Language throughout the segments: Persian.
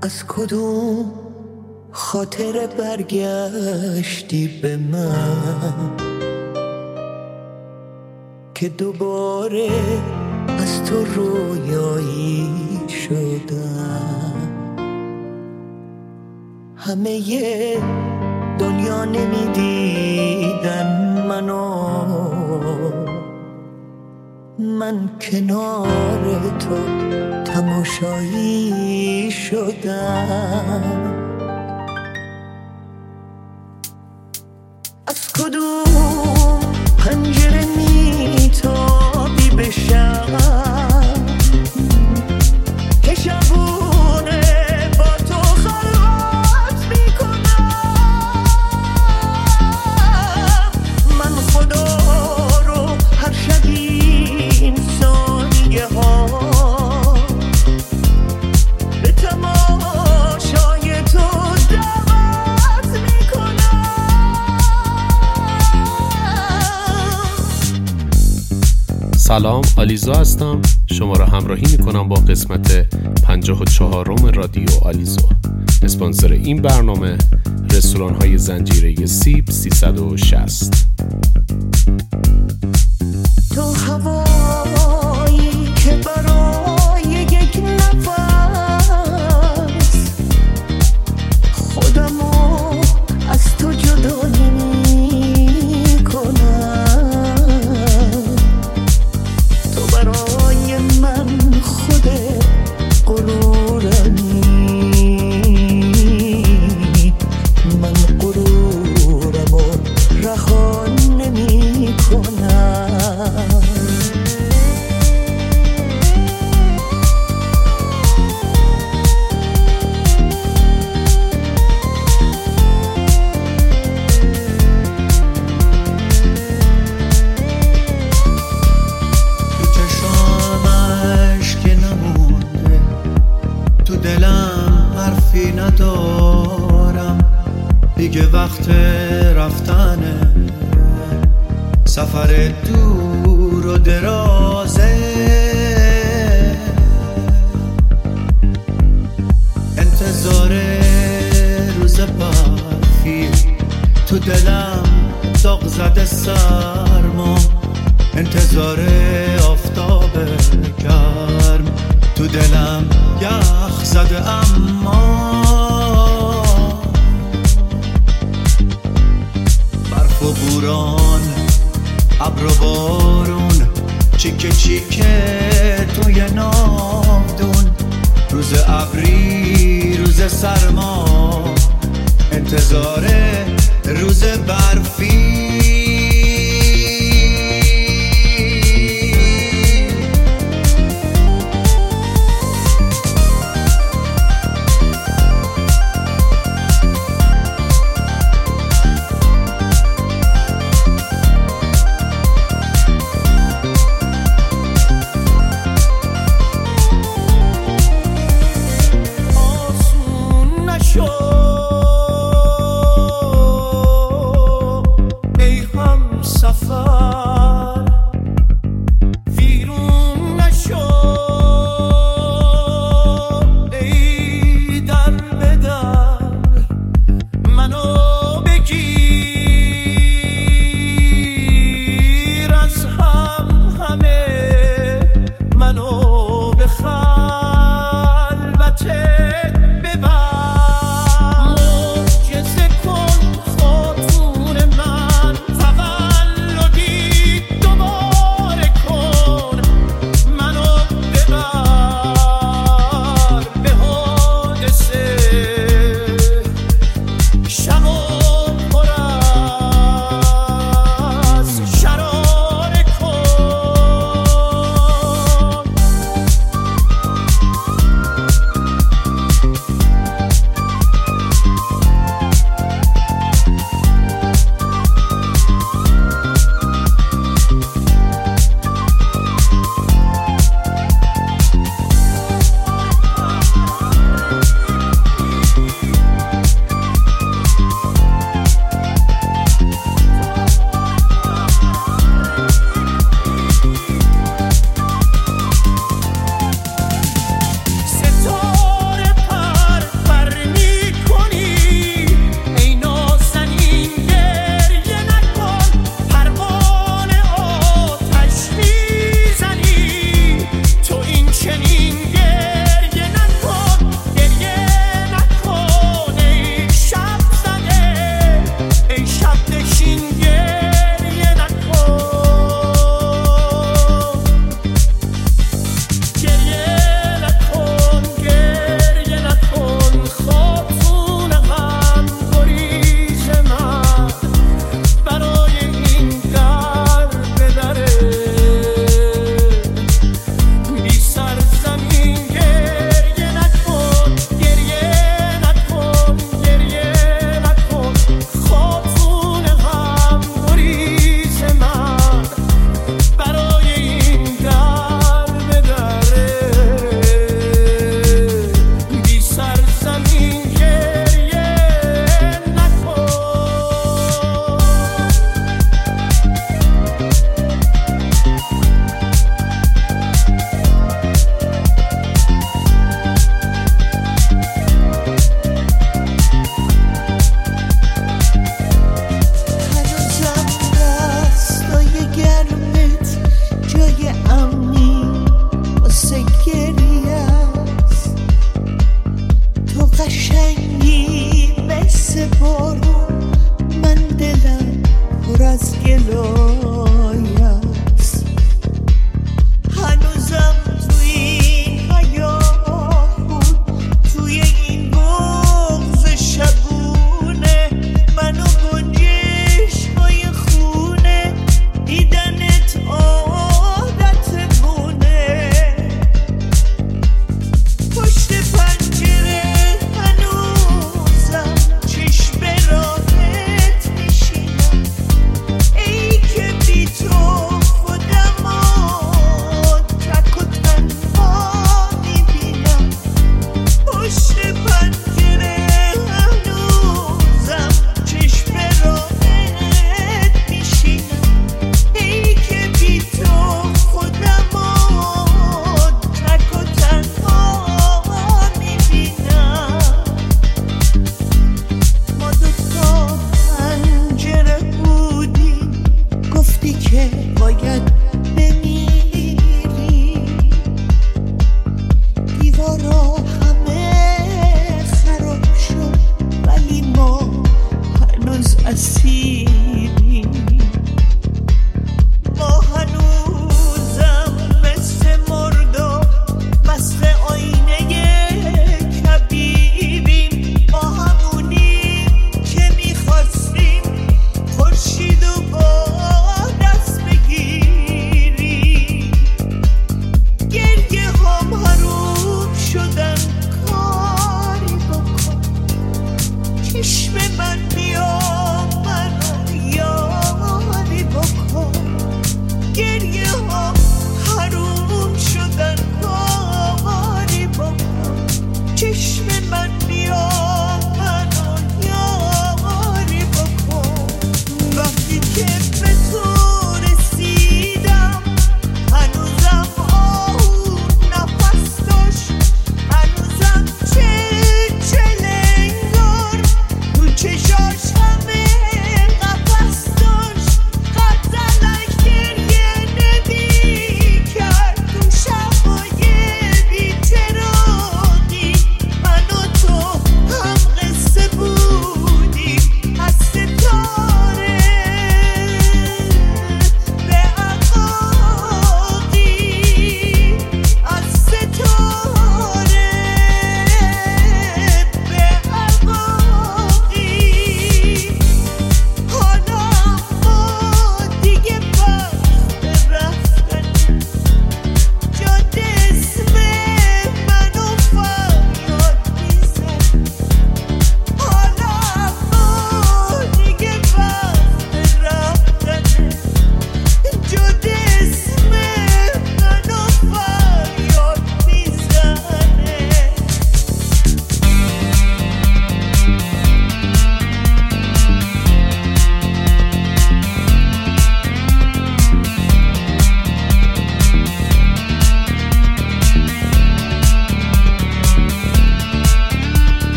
از کدوم خاطر برگشتی به من که دوباره از تو رویایی شدم. همه دنیا نمیدیدن منو، من کنار تو تماشایی شدم. از کدوم پنجره میتابی به شب که شبونه با تو خلوت میکنم. من خدا رو هر شب این ثانیه ها به تماشای تو دعوت میکنم. سلام، آلیزو هستم. شما را همراهی میکنم با قسمت 54 رادیو آلیزو. اسپانسر این برنامه رستوران های زنجیره سیب 360. تو هوایی که برای یک نفس خودمو از تو جدا نمی کنم. تو برای من خود غرورمی، من غرورمو رها نمی کنم. تو چشام عشق نمونده، تو دلم حرفی ندارم دیگه، وقت رفتنه، سفر دور و درازه. انتظار روز برفی تو دلم داغ زده سرما، انتظار آفتاب گرم تو دلم یخ زده. اما برف و بوران، ابر و بارون، چیکه چیکه توی ناودون، روز ابری روز سرما، انتظار روز برفی.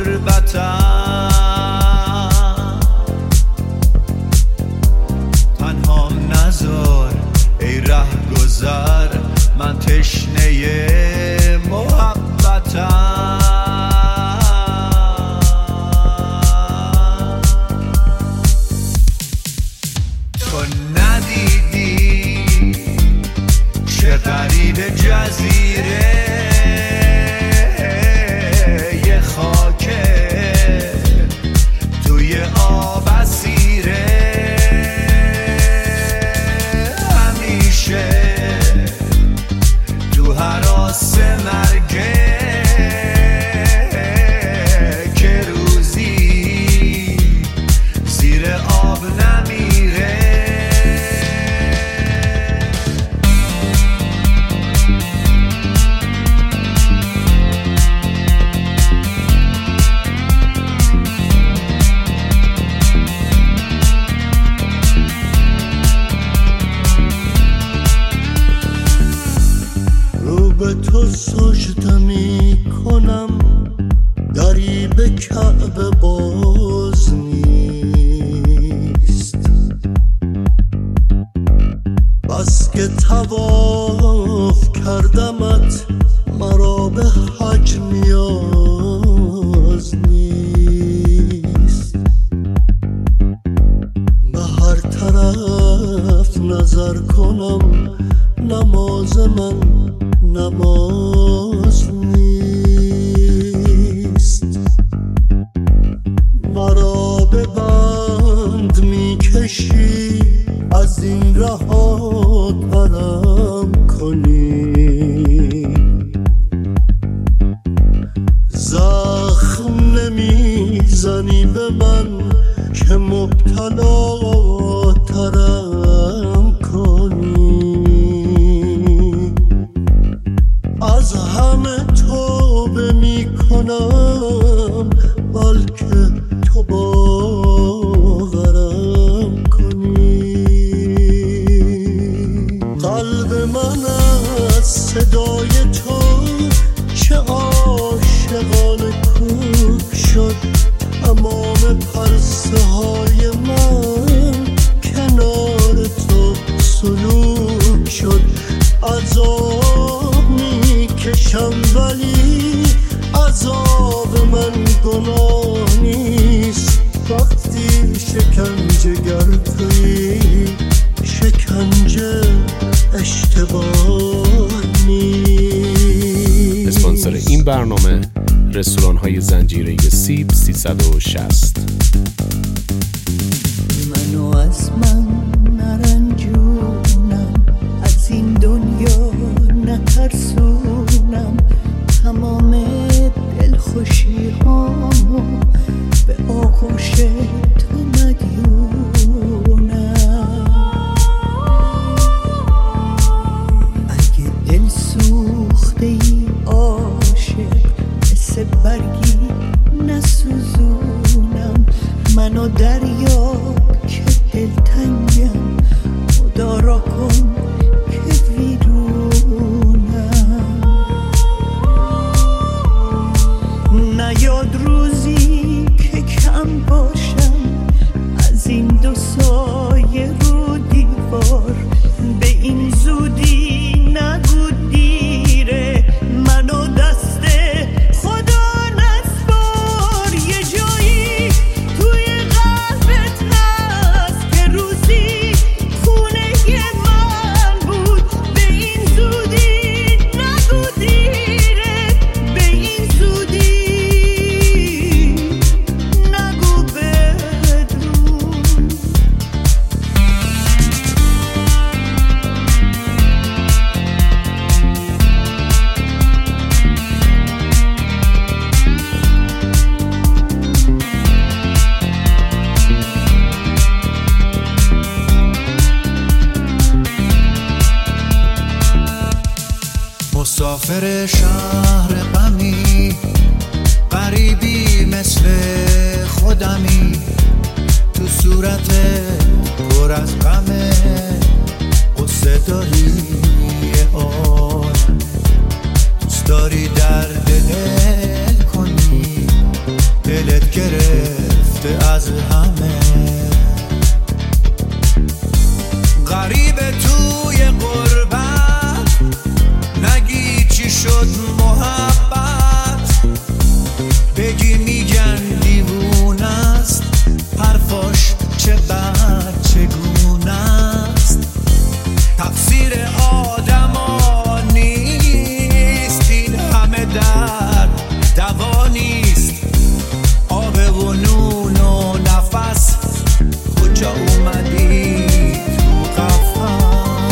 غربتم، تنهام نذار ای ره گذر، من تشنه محبتم. تو ندیدی چه غریب جزیره یه خاکه توی آب اسیره، همیشه تو هراس مرگه که روزی زیر آب نمیره. به تو سجده می کنم، دری به کعبه باز نیست، بس که طواف کردمت مرا به حج نیاز نیست. به هر طرف نظر کنم نماز من نماز نیست. مرا به بند میکشی از این رها ترم کنی، زخم نمیزنی به من که مبتلا ترم کنی. از همه توبه می کنم بلکه تو باورم کنی. قلب من از صدای تو چه عاشقانه کوک شد، تمام پرسه های من کنار تو سلوک شد. عذاب میکشم ولی عذاب من گناه نیست، وقتی شکنجه گر تویی شکنجه اشتباه نیست. اسپانسر این برنامه رستوران‌های زنجیره سیب 360. منو از من نرنجونم، از این دنیا نترسونم، تمام دلخوشی هامو به آغوش تو مدیونم. اگه دل سوخته ای عاشق مثل برگی نسوزونم، منو دریا که دلتنگم مدارا کن که ویرونم. نیاد روزی که کم باشم از این دو سایه رو دیوار، به این زودی نگو دیره، منو دست خدا نسپار. یه جایی توی قلبت هست که روزی خونه من بود، به این زودی نگو دیره، به این زودی نگو بدرود. مسافر شهر غمی، غریبی مثل خودمی، تو صورت پر از غمه، قصه داری یه عالم، دوست داری درد دل کنی، گرفته از همه. غریب توی غربت نگی چی شد محبت، بگی میگن دیوونه است، حرفاش چه بد چگونه است. تقصیر آدما نیست این همه درد، دوا نیست. آب و نون و نفس کجا اومدی تو قفس؟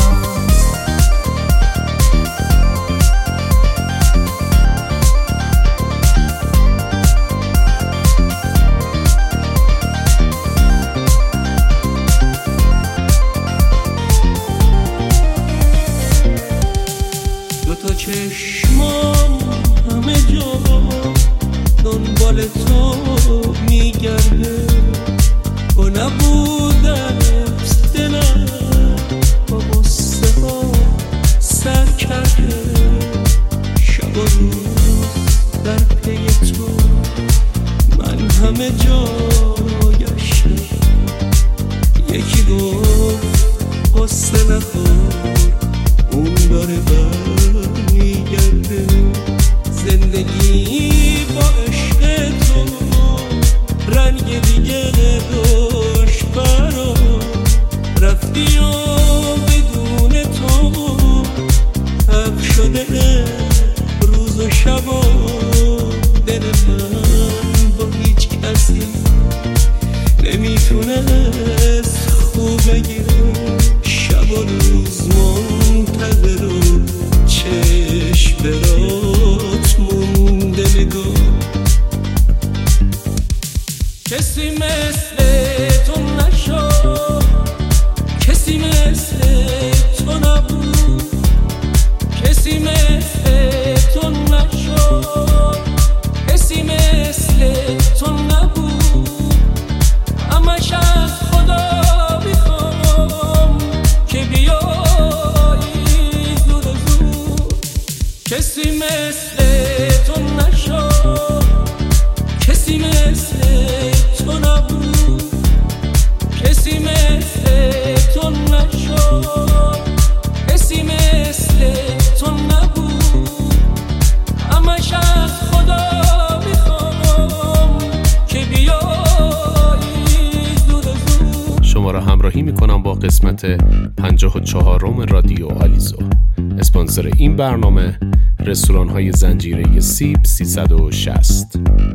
دوتا چشمام همه جا دنبال تو میگرده، با نبودن دلم با غصه ها سر کرده. شب و روز در پی تو من همه جا گشتم. یکی گفت غصه نخور اون داره بر میگرده. زندگی با عشق تو رنگ دیگه داشت برا، رفتی و بدون تو تب شده روز و شب و دل من با هیچ کسی نمیتونست خوب بگیره. شب و روز منتظر و چشم برات مونده نگاه. کسی مثل تو نشد، کسی مثل تو نبود، کسی مثل تو نشد، کسی مثل تو نبود. همش از خدا میخوام که بیایی زود و زود. کسی مثل تو نشد، کسی مثل تو نبود، کسی مثل تو نشد، کسی مثل تو نبود. همش از خدا میخوام که بیایی زود و زود. شما را همراهی میکنم با قسمت 54 رادیو آلیزو. اسپانسر این برنامه رستوران های زنجیره سیب 360.